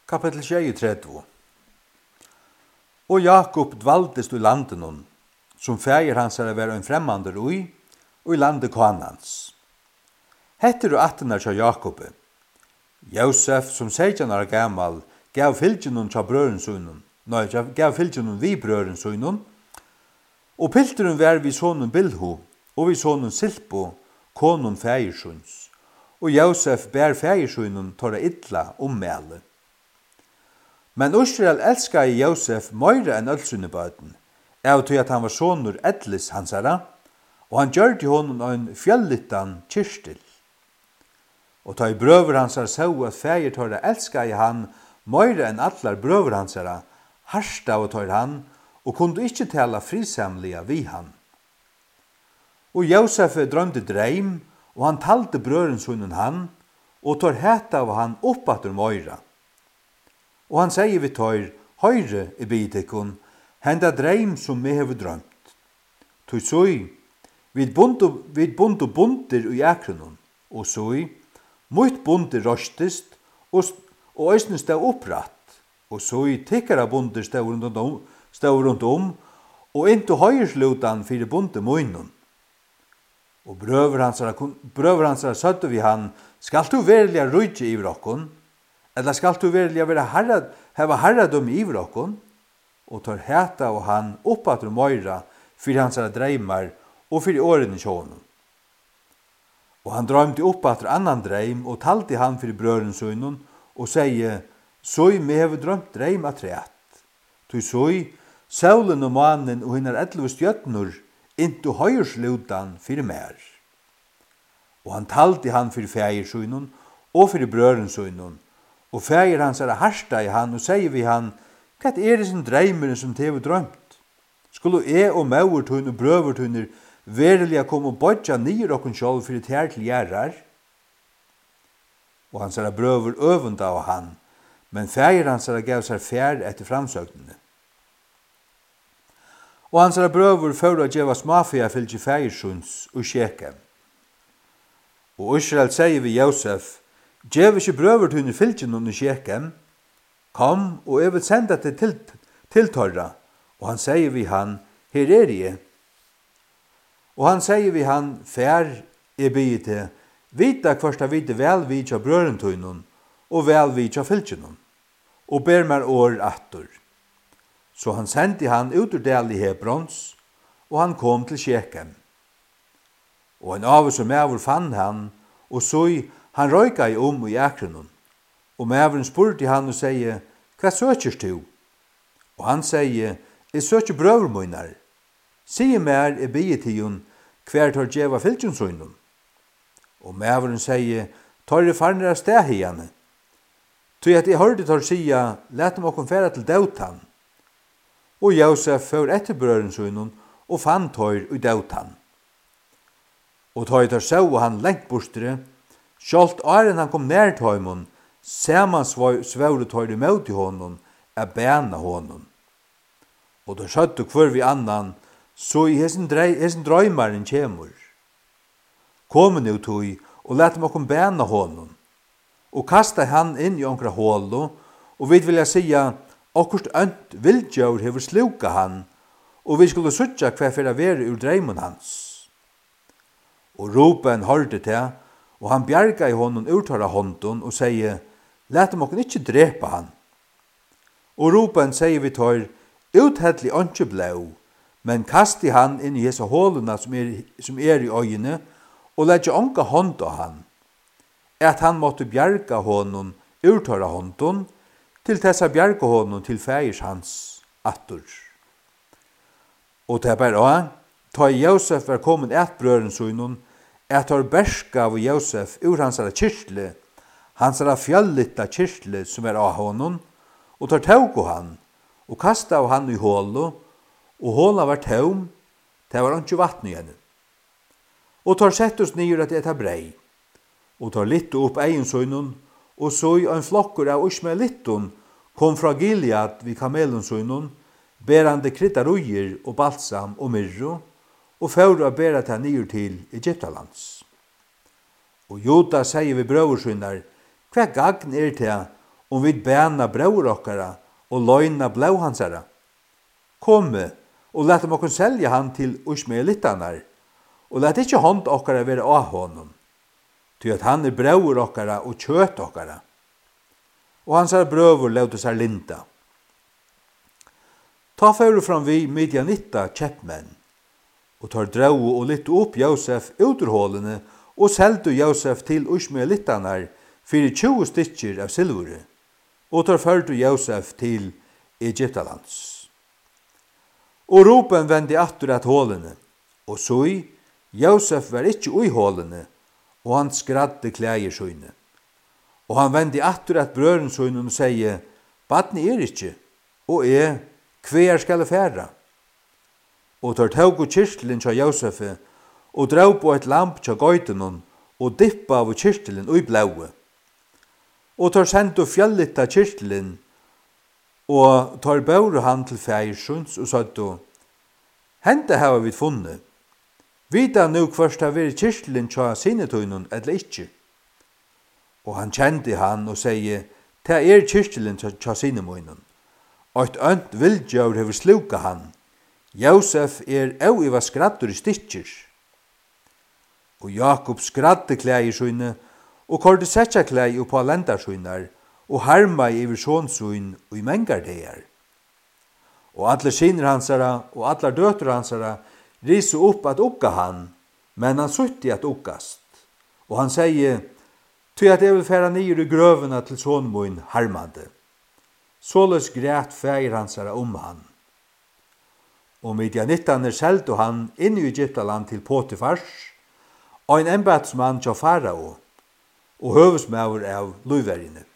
Kapitel 33. Og Jakob dvaldist i landen hon, som feir hans er være en fremmander ui, og i landet Kanans. Hetter og attenar tja Jakobe. Josef, som 16 år gammal, gav fylgjennom tja brøren sunnen, gav fylgjennom vi brøren sunnen, og pilteren var vi sonen Bilho, og vi sonen Silpo, konon feirsuns, og Josef bær feirsunnen torra illa ommæle. Men Israel elskar Josef meira enn ølsunne bøten, av til at han var sonur Edlis hansara, og han gjør til honom en fjellittan kyrstil. Og ta i brøver hansara sau at feir torra elskar han meira enn allar brøver hansara, harsta og tar han, og kunde ikkje tala frisamliga vi han. Og Josef drømte dreim, og han talte brøren sunnen han, og tar heta av han oppatur meira. Og han sier vi tar, høyre i bidekon, henda dreim som vi hever drømt. Tog soi, vid bundu bundir i akronon, og soi, mot bundir rostist, og øysene stod oppratt, og soi, tikkara bundir stod rundt og into høyreslutan fyrir bundir munnen. Og brøver hans søtte vi han, skal du verlig rujtje i vrokkon, eller skal du verlig heva herradom i vrokkon, og tar heta og han oppatur møyra fyrir hans dreimar og fyrir årene sjånen. Og han drømte oppatur annan dreim og talte han fyrir brøren sønnen og sier, «Soi me hever drømt dreim at rett. Tu soi, saulen og mannen og hinnar 11 stjøtnur into høyrslutan fyrir mer.» Og han talte han fyrir feiersønnen og fyrir brøren sønnen, og feir hans harsta i han og sier vi han, «Hva er det sin dreimeren som tever drømt? Skulle jeg og maurtun og brøvertunner verilig komme og bodja nyer okken sjål fyrir tær til gjerrar?» Og hans brøver øvund av han, men feir hans gav seg fær etter framsøgnene. Og hans brøver fører å gjeva smafia fylgje feirsuns og Shekem. Og Israel sier vi Josef, «Gjev ikke brøvertunner fylgje noen i Shekem, kom og jeg vil senda det til torra.» Og han sier vi han, «Her er jeg.» Og han sier vi han, «Fær er bygget til, vita hversta vite vel vi tja brørentunnen, og vel vi tja fylgjennom, og ber mer år attor.» Så han sendte han ut ur del i Hebrons, og han kom til Shekem. Og en av som mæver fann han, og så han røyka i i akronon. Og mæveren spurte han og sier, «Hva søkers du?» Og han sier, «Jeg søker brøvermøynar. Sier mer er bietion, hver tar djeva fylgjonsøynum?» Og mæveren sier, «Tar det farnere sted hiane?» Tog at jeg hørte tar sia, «Let dem okkom færa til dautan.» Og Josef før etter brøverensøynum, og fann tar i dautan. Og tar så han lengt bortere, sjålt åren han kom nær tøymon, saman svåre tar imot i honom, er bæna honom. Og da skjøtte hver vi annan, så i hesen drøymaren kjemur. Kom nu tog, og let meg kom bæna honom. Og kasta han inn i onkra hålo, og vi vilja sia, okkurst ønt vildjaur hever sluka han, og vi skulle suttja hver fyrir vere ur dreimun hans. Og Ruben hørte til, og han bjerga i honom urtara hånden og sier, «Let dem okken ikkje drepa han.» Og Ruben sier vi tar, «Uthettelig åndsje blau, men kasti han inn i hese håluna som er i øyene, og letje ånka hånd av han, at han måtte bjerga honom urtara hånden, til tessa bjerga honom til feirs hans attor.» Og det er bare ta Josef var kommet et brøren søgnon, at har berska av Josef ur hansara kyrstle, hansara fjöllitta kyrstle som er av honom, og tar tauko han, og kasta av han i hålo, og håla var taum, det var ikke vatten igjen. Og tar sett oss nyer at etta brei, og tar litt opp egen søgnon, og så i en flokker av Ishmaelitton kom fra Gilead vid kamelens søgnon, berande kryttarujer og balsam og myrro, og fører å bære til nyer til Egyptalands. Og Joda sier vi brøversynner, hva gagn er til vi bæna brøver okkara og løgna blå hansara. Komme og lette okkon selja han til Ishmaelitanar, og lette ikkje hånd okkara være av honom, ty at han brøver okkara og kjøt okkara. Og hansara brøver levde seg linda. Ta fyrir fram vi Midianitta kjeppmenn, og tar drau og litt opp Josef ut ur hålene, og seldu Josef til Ishmaelitanar fyrir 20 stykker av silvure, og tar førdu Josef til Egyptalands. Og Ruben vendi atur at hålene, og soi, Josef var ikkje ui hålene, og han skradde klæger søyne. Og han vendi atur at brøren søyne og sier, badni ikkje, og hver skal færa? Og tar tåg og kyrstelen tja Josefe, og drau på et lamp tja gøytenon, og dippa av kyrstelen ui blaue. Og tar sendu fjallitta kyrstelen, og tar bauru han til fægersunds, og sattu, henda hava vi funnet. Vita nu hverst ha veri kyrstelen tja sinetøynon, eller ikkje. Og han kjente han og sier, ta kyrstelen tja sinemøynon. Og et ønt vildjør hever sluka han. Josef au i var skraddur i stikkjer. Og Jakob skradde klæger søyne, og korte setja klæg oppa lendarsøynar, og harma iver sånsøyn og i mengardegar. Og alle sinner hansara, og alle døtter hansara, risu opp at ukka han, men han sutti at ukkast. Og han sier, ty at jeg vil færa nyer i grøvena til sånmøyn harmande. Såles græt fægir hansara han. Og Midianittaner seldu han inn i Egyptaland til Potifars, og en embatsmann tja farao, og høvesmaur av luiverine.